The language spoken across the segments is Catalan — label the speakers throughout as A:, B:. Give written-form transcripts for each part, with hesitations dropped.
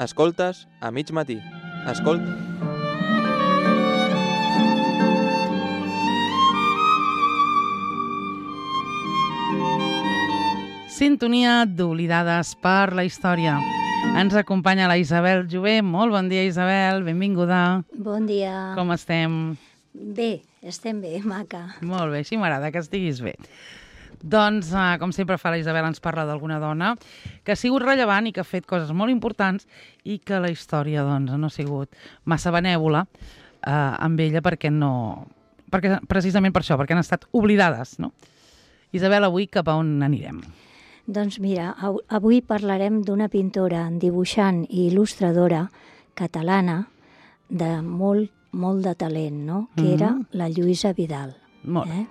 A: Escoltes a mig matí. Escolta...
B: Sintonia d'Oblidades per la Història. Ens acompanya la Isabel Jové. Molt bon dia, Isabel. Benvinguda.
C: Bon dia.
B: Com estem?
C: Bé, estem bé, maca.
B: Molt bé, així m'agrada que estiguis bé. Doncs, com sempre fa la Isabel, ens parla d'alguna dona que ha sigut rellevant i que ha fet coses molt importants i que la història doncs, no ha sigut massa benèvola amb ella perquè precisament per això, perquè han estat oblidades, no? Isabel, avui cap a on anirem?
C: Doncs mira, avui parlarem d'una pintora, dibuixant i il·lustradora catalana de molt de talent, no? Que era la Lluïsa Vidal.
B: Molt bé.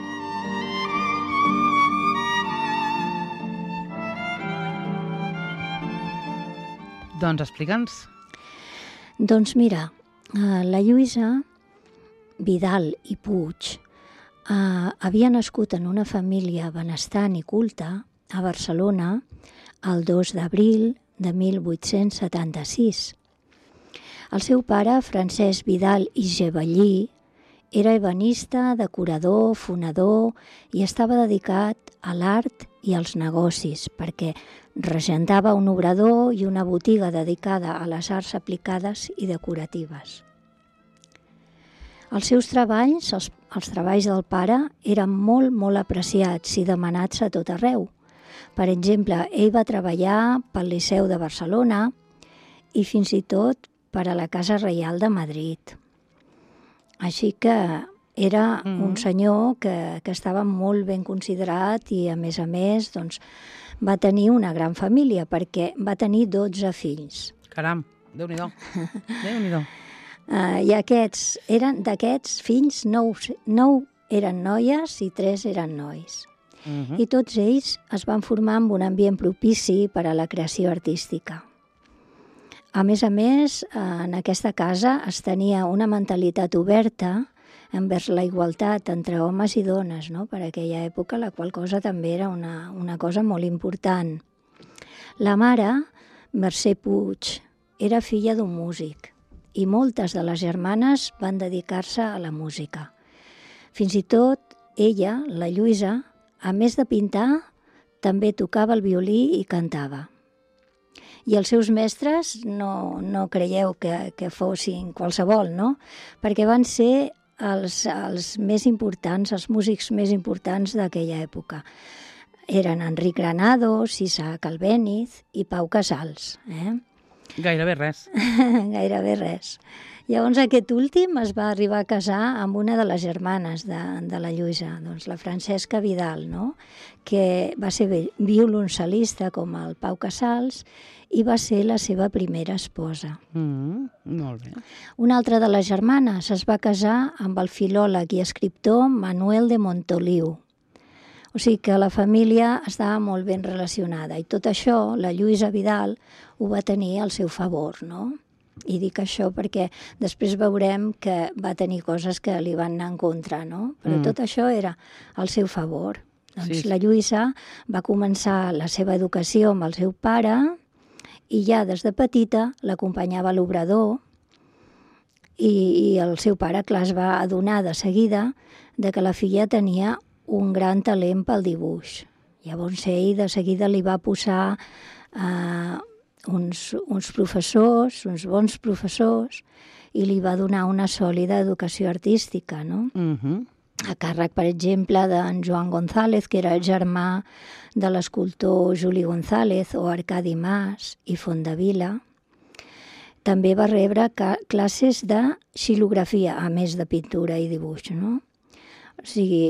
B: Doncs explica'ns.
C: Doncs mira, la Lluïsa Vidal i Puig havia nascut en una família benestant i culta a Barcelona el 2 d'abril de 1876. El seu pare, Francesc Vidal i Gebellí, era ebenista, decorador, fonedor i estava dedicat a l'art i als negocis perquè regentava un obrador i una botiga dedicada a les arts aplicades i decoratives. Els seus treballs, els treballs del pare, eren molt apreciats i demanats a tot arreu. Per exemple, ell va treballar pel Liceu de Barcelona i fins i tot per a la Casa Reial de Madrid. Així que era un senyor que estava molt ben considerat i, a més, doncs, va tenir una gran família perquè va tenir 12 fills.
B: Caram, Déu-n'hi-do. Déu-n'hi-do.
C: I d'aquests fills, 9 eren noies i 3 eren nois. I tots ells es van formar en un ambient propici per a la creació artística. A més, en aquesta casa es tenia una mentalitat oberta envers la igualtat entre homes i dones, no? Per aquella època, la qual cosa també era una cosa molt important. La mare, Mercè Puig, era filla d'un músic i moltes de les germanes van dedicar-se a la música. Fins i tot ella, la Lluïsa, a més de pintar, també tocava el violí i cantava. I els seus mestres no creieu que fossin qualsevol, no? Perquè van ser els més importants, els músics més importants d'aquella època. Eren Enric Granados, Isaac Albéniz i Pau Casals.
B: Gairebé res.
C: Gairebé res. Llavors aquest últim es va arribar a casar amb una de les germanes de la Lluïsa, doncs la Francesca Vidal, no? Que va ser violoncel·lista com el Pau Casals i va ser la seva primera esposa.
B: Molt bé.
C: Una altra de les germanes es va casar amb el filòleg i escriptor Manuel de Montoliu. O sigui que la família estava molt ben relacionada i tot això la Lluïsa Vidal ho va tenir al seu favor, no? I dic això perquè després veurem que va tenir coses que li van anar en contra, no? Però tot això era al seu favor. Doncs la Lluïsa va començar la seva educació amb el seu pare i ja des de petita l'acompanyava a l'obrador i el seu pare, clar, es va adonar de seguida de que la filla tenia un gran talent pel dibuix. Llavors ell de seguida li va posar uns professors, uns bons professors, i li va donar una sòlida educació artística, no? A càrrec, per exemple, d'en Joan González, que era germà de l'escultor Juli González, o Arcadi Mas i Fondavila. També va rebre classes de xilografia, a més de pintura i dibuix, no? O sigui,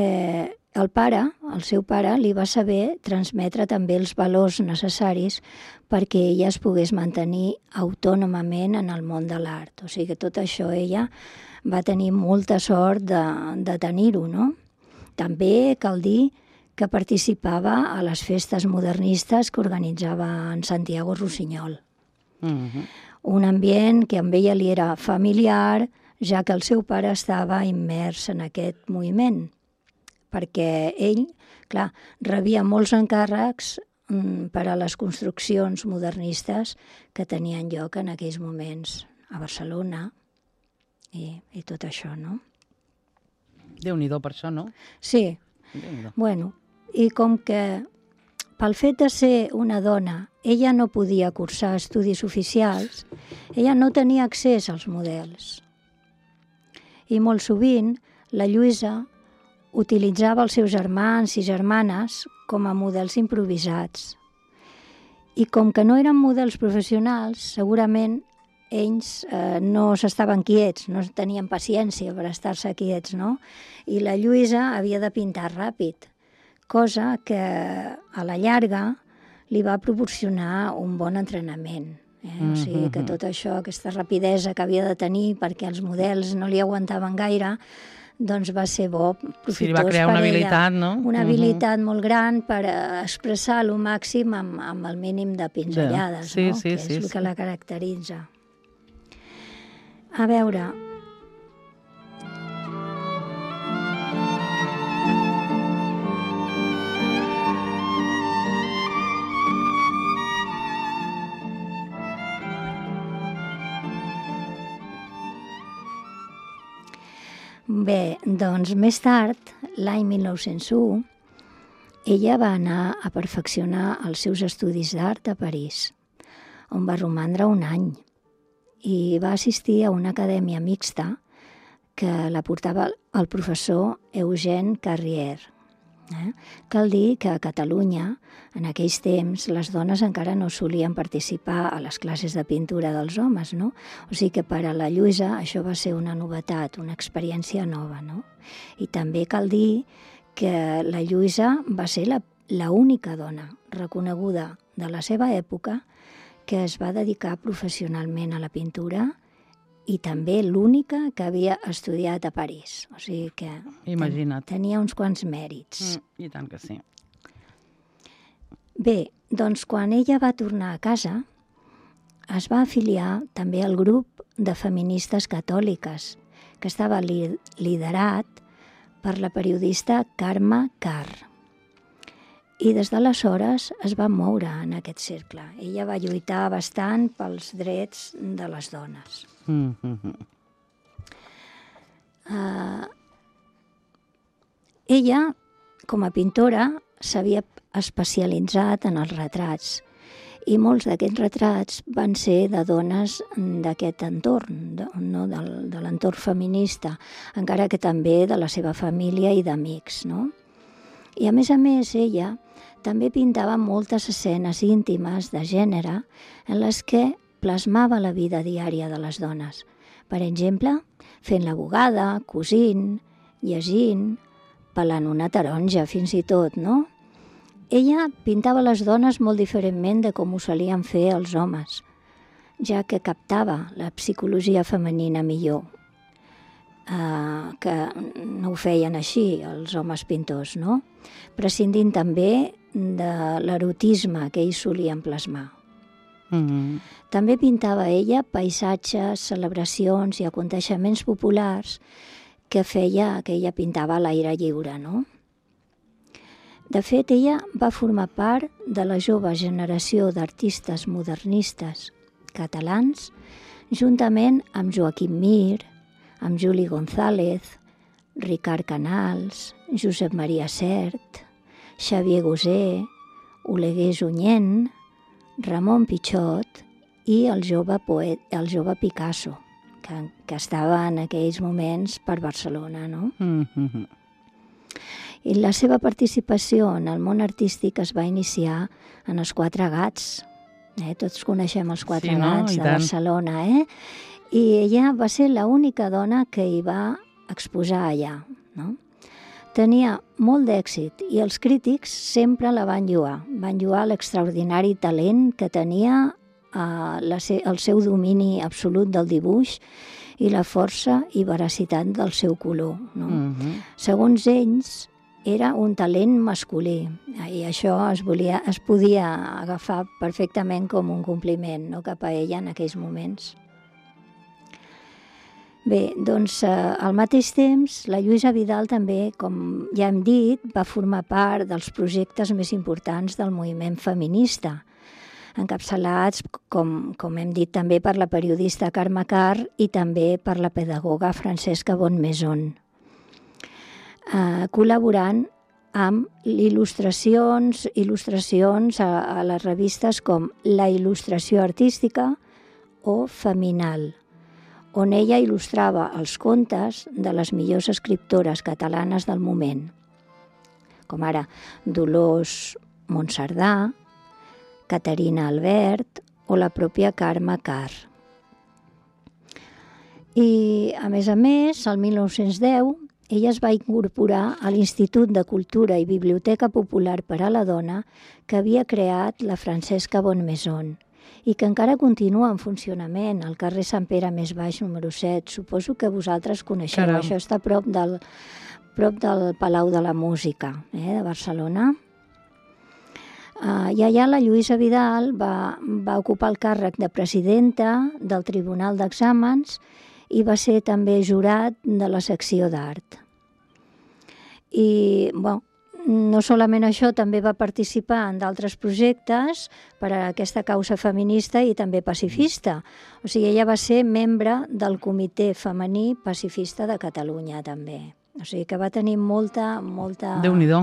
C: el seu pare li va saber transmetre també els valors necessaris perquè ella es pogués mantenir autònomament en el món de l'art. O sigui que tot això ella va tenir molta sort de tenir-ho, no? També cal dir que participava a les festes modernistes que organitzava en Santiago Rossinyol. Un ambient que amb ella li era familiar, ja que el seu pare estava immers en aquest moviment, perquè ell, clar, rebia molts encàrrecs per a les construccions modernistes que tenien lloc en aquells moments a Barcelona i tot això, no?
B: Déu-n'hi-do per això, no?
C: Sí,
B: Déu-n'hi-do.
C: bueno, i com que pel fet de ser una dona ella no podia cursar estudis oficials, ella no tenia accés als models. I molt sovint la Lluïsa utilitzava els seus germans i germanes com a models improvisats. I com que no eren models professionals, segurament ells no s'estaven quiets, no tenien paciència per estar-se quiets, no? I la Lluïsa havia de pintar ràpid, cosa que a la llarga li va proporcionar un bon entrenament. O sigui que tot això, aquesta rapidesa que havia de tenir perquè els models no li aguantaven gaire, doncs va ser bo, profitós
B: Sí, va crear una habilitat, no?
C: Una habilitat molt gran per expressar el màxim amb el mínim de pinzellades,
B: Sí,
C: no?
B: sí,
C: Que és el que la caracteritza. A veure... Bé, doncs més tard, l'any 1901, ella va anar a perfeccionar els seus estudis d'art a París, on va romandre un any, i va assistir a una acadèmia mixta que la portava el professor Eugène Carrière. Cal dir que a Catalunya, en aquells temps, les dones encara no solien participar a les classes de pintura dels homes, no? O sigui que per a la Lluïsa això va ser una novetat, una experiència nova, no? I també cal dir que la Lluïsa va ser l'única dona reconeguda de la seva època que es va dedicar professionalment a la pintura i també l'única que havia estudiat a París. O sigui que tenia uns quants mèrits.
B: I tant que sí.
C: Bé, doncs quan ella va tornar a casa, es va afiliar també al grup de feministes catòliques, que estava liderat per la periodista Carme Karr. I des d'aleshores es va moure en aquest cercle. Ella va lluitar bastant pels drets de les dones. Ella, com a pintora, s'havia especialitzat en els retrats i molts d'aquests retrats van ser de dones d'aquest entorn, no? de l'entorn feminista, encara que també de la seva família i d'amics, no? I a més, ella també pintava moltes escenes íntimes de gènere en les que plasmava la vida diària de les dones. Per exemple, fent la bugada, cosint, llegint, pelant una taronja, fins i tot, no? Ella pintava les dones molt diferentment de com ho solien fer els homes, ja que captava la psicologia femenina millor, que no ho feien així els homes pintors, no? Prescindint també de l'erotisme que ells solien plasmar. També pintava ella paisatges, celebracions i aconteixements populars que ella pintava a l'aire lliure, no? De fet, ella va formar part de la jove generació d'artistes modernistes catalans, juntament amb Joaquim Mir, amb Juli González, Ricard Canals, Josep Maria Sert, Xavier Gosé, Oleguer Junyent, Ramon Pichot i el jove Picasso, que estava en aquells moments per Barcelona, no? I la seva participació en el món artístic es va iniciar en els Quatre Gats. Tots coneixem els Quatre Gats de Barcelona, I ella va ser l'única dona que hi va exposar allà, no? Tenia molt d'èxit i els crítics sempre la van lloar l'extraordinari talent que tenia, el seu domini absolut del dibuix i la força i veracitat del seu color, no? Segons ells, era un talent masculí i això es podia agafar perfectament com un compliment, no, cap a ella en aquells moments. Bé, doncs al mateix temps la Lluïsa Vidal també, com ja hem dit, va formar part dels projectes més importants del moviment feminista, encapçalats, com hem dit, també per la periodista Carme Carr i també per la pedagoga Francesca Bonmaison, col·laborant amb il·lustracions a les revistes com La Il·lustració Artística o Feminal, on ella il·lustrava els contes de les millors escriptores catalanes del moment, com ara Dolors Monserdà, Caterina Albert o la pròpia Carme Carr. I, a més, el 1910, ella es va incorporar a l'Institut de Cultura i Biblioteca Popular per a la Dona que havia creat la Francesca Bonmaison i que encara continua en funcionament al carrer Sant Pere més baix, número 7. Suposo que vosaltres coneixeu. Caram. Això està a prop del Palau de la Música de Barcelona. I allà la Lluïsa Vidal va ocupar el càrrec de presidenta del Tribunal d'Exàmens i va ser també jurat de la secció d'art. I, no solament això, també va participar en d'altres projectes per a aquesta causa feminista i també pacifista. O sigui, ella va ser membre del Comitè Femení Pacifista de Catalunya, també. O sigui, que va tenir molta
B: Déu-n'hi-do.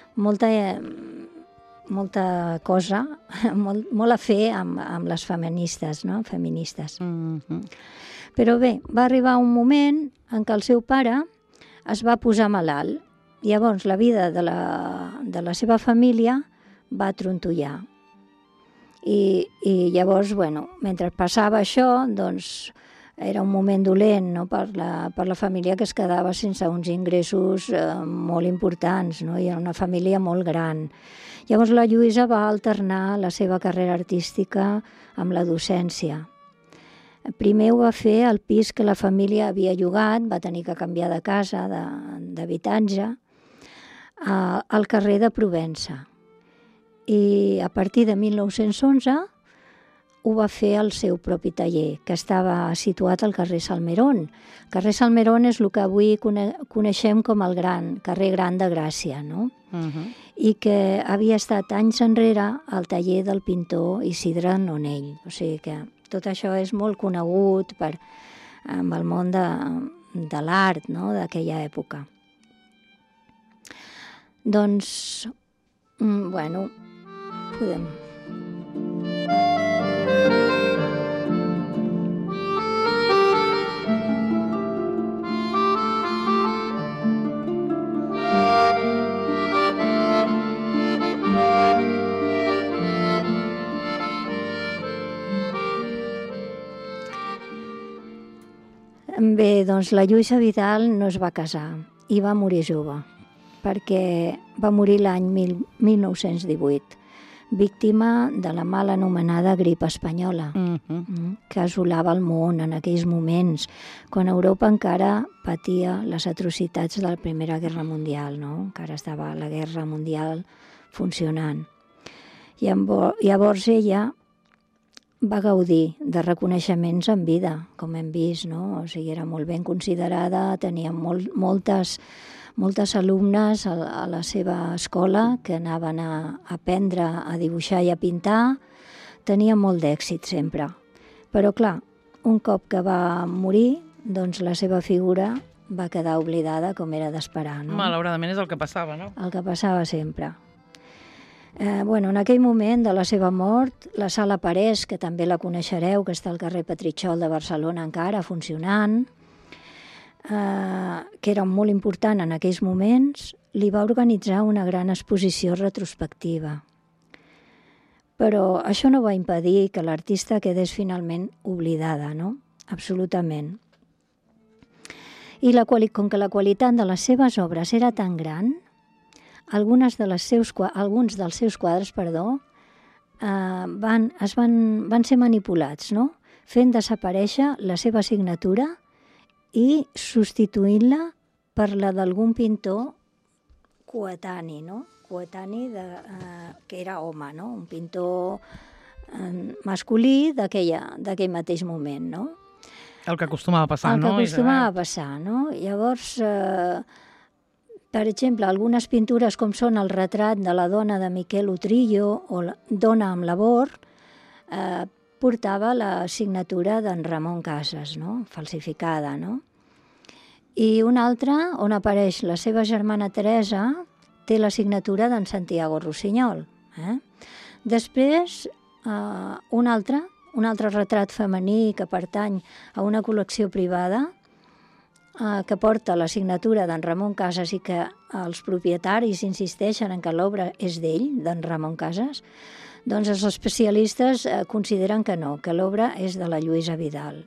C: molta cosa, molt a fer amb les feministes, no? Feministes. Però bé, va arribar un moment en què el seu pare es va posar malalt. Llavors, la vida de la seva família va trontollar. I llavors, mentre passava això, doncs, era un moment dolent, no? per la família que es quedava sense uns ingressos molt importants, no? I era una família molt gran. Llavors la Lluïsa va alternar la seva carrera artística amb la docència. Primer ho va fer al pis que la família havia llogat, va tenir que canviar de casa, d'habitatge, al carrer de Provença. I a partir de 1911 ho va fer al seu propi taller, que estava situat al carrer Salmerón. El carrer Salmerón és el que avui coneixem com el carrer Gran de Gràcia, no? I que havia estat anys enrere al taller del pintor Isidre Nonell. O sigui que tot això és molt conegut amb el món de l'art, no? D'aquella època. Doncs, podem... Bé, doncs la Lluïsa Vidal no es va casar i va morir jove, perquè va morir l'any 1918, víctima de la mal anomenada grip espanyola, que assolava el món en aquells moments, quan Europa encara patia les atrocitats de la Primera Guerra Mundial, no? Encara estava la Guerra Mundial funcionant. I llavors ella va gaudir de reconeixements en vida, com hem vist, no? O sigui, era molt ben considerada, tenia moltes alumnes a la seva escola que anaven a aprendre a dibuixar i a pintar. Tenia molt d'èxit sempre. Però, clar, un cop que va morir, doncs la seva figura va quedar oblidada, com era d'esperar, no?
B: Malauradament és el que passava, no?
C: El que passava sempre. En aquell moment de la seva mort, la Sala Parés, que també la coneixereu, que està al carrer Petritxol de Barcelona encara, funcionant, que era molt important en aquells moments, li va organitzar una gran exposició retrospectiva. Però això no va impedir que l'artista quedés finalment oblidada, no? Absolutament. I com que la qualitat de les seves obres era tan gran, alguns dels seus quadres van ser manipulats, no? Fent desaparèixer la seva signatura i substituint-la per la d'algun pintor coetani, no? Coetani que era home, no? Un pintor masculí d'aquell mateix moment, no?
B: El que acostumava a passar,
C: el que
B: no?
C: acostumava a passar, no? Llavors, per exemple, algunes pintures com són el retrat de la dona de Miquel Utrillo o la Dona amb labor, portava la signatura d'en Ramon Casas, no? Falsificada, no? I una altra, on apareix la seva germana Teresa, té la signatura d'en Santiago Rossinyol. Després, un altre retrat femení que pertany a una col·lecció privada, que porta la signatura d'en Ramon Casas i que els propietaris insisteixen en que l'obra és d'ell, d'en Ramon Casas, doncs els especialistes consideren que no, que l'obra és de la Lluïsa Vidal.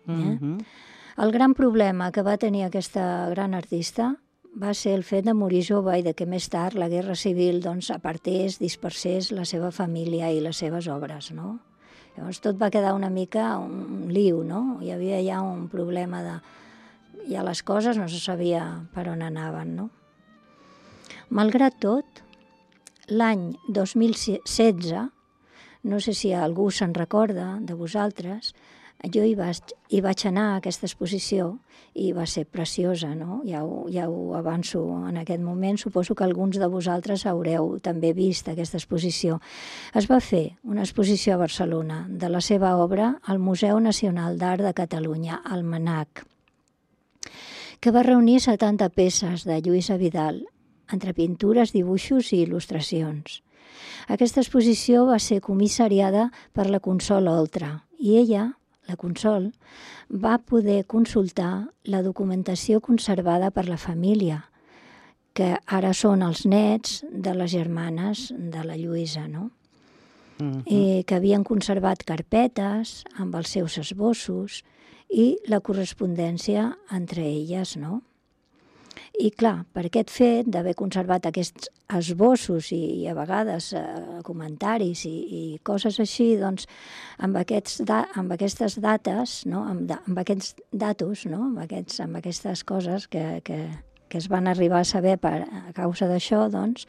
C: El gran problema que va tenir aquesta gran artista va ser el fet de morir jove i de que més tard la Guerra Civil apartés, dispersés la seva família i les seves obres, no? Llavors tot va quedar una mica un liu, no? Hi havia ja un problema de... Ja les coses no se sabia per on anaven, no? Malgrat tot, l'any 2016, no sé si algú se'n recorda de vosaltres, jo hi vaig anar a aquesta exposició i va ser preciosa, no? Ja ho avanço en aquest moment. Suposo que alguns de vosaltres haureu també vist aquesta exposició. Es va fer una exposició a Barcelona de la seva obra al Museu Nacional d'Art de Catalunya, al MNAC, que va reunir 70 peces de Lluïsa Vidal, entre pintures, dibuixos i il·lustracions. Aquesta exposició va ser comissariada per la Consol Oltra i ella, la Consol, va poder consultar la documentació conservada per la família, que ara són els nets de les germanes de la Lluïsa, no? I que havien conservat carpetes amb els seus esbossos i la correspondència entre elles, no? I clar, per aquest fet d'haver conservat aquests esbossos i a vegades comentaris i coses així, doncs amb aquestes dates, no? amb aquests datos, no? amb aquestes coses que es van arribar a saber a causa d'això, doncs,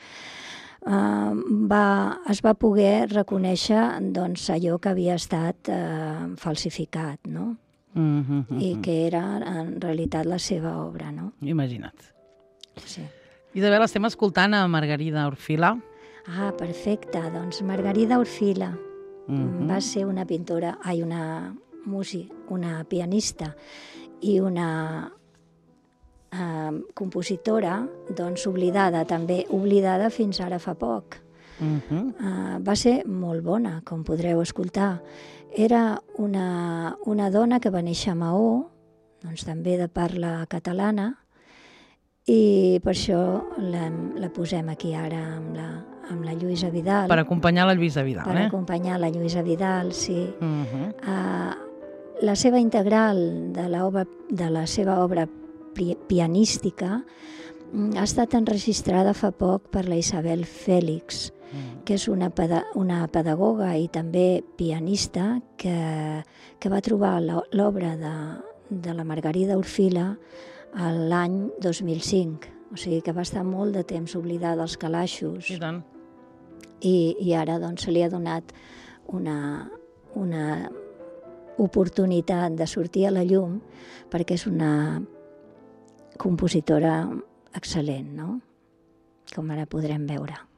C: es va poder reconèixer doncs, allò que havia estat falsificat, no? I que era en realitat la seva obra, no?
B: Imagina't.
C: Sí.
B: Isabel, estem escoltant a Margarida Orfila.
C: Ah, perfecte. Doncs Margarida Orfila va ser una pintora, una pianista i una compositora, doncs oblidada, també oblidada fins ara fa poc. Va ser molt bona, com podreu escoltar. Era una dona que va néixer a Maó, doncs també de parla catalana, i per això la posem aquí ara amb la Lluïsa Vidal.
B: Per acompanyar la Lluïsa Vidal,
C: Per acompanyar la Lluïsa Vidal, sí. La seva integral de la seva obra pianística ha estat enregistrada fa poc per la Isabel Fèlix, que és una pedagoga i també pianista que va trobar l'obra de la Margarida Orfila l'any 2005. O sigui que va estar molt de temps oblidada als calaixos.
B: I tant.
C: I ara doncs, se li ha donat una oportunitat de sortir a la llum perquè és una compositora excel·lent, no? Com ara podrem veure.